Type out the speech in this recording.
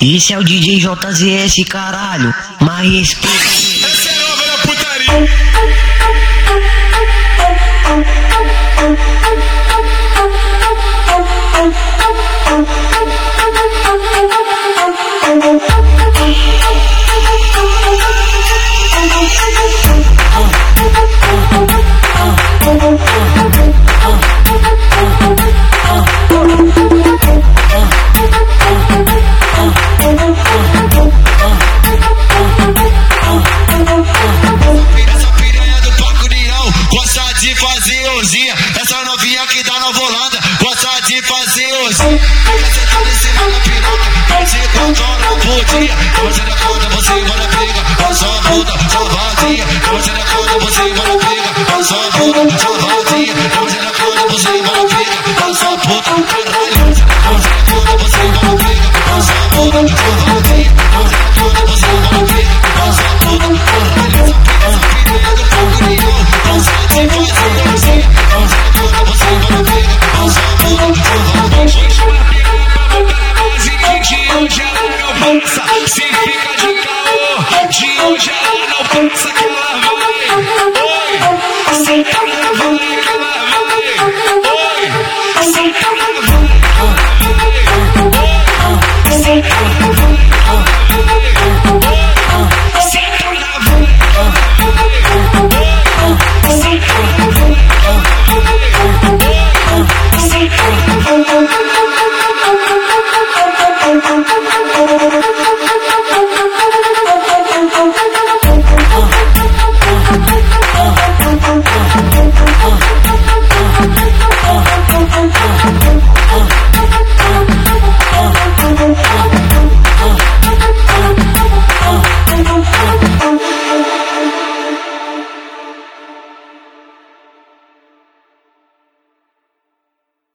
Esse é o DJ JZS, caralho, mais respeito. Essa é nova na putaria. Gosta de fazer orgia, essa novinha que dá Nova Holanda. Gosta de fazer orgia, fica sentado em cima da piroca, 24 horas por dia. Você dá conta, você vai na briga, a sua bunda, sua vazia. Você dá conta, você vai na briga, a sua bunda, sua vazia. Você dá conta, você vai na briga, a sua puta, caralho. Você dá conta, você vai na briga, a sua bunda, sua vazia.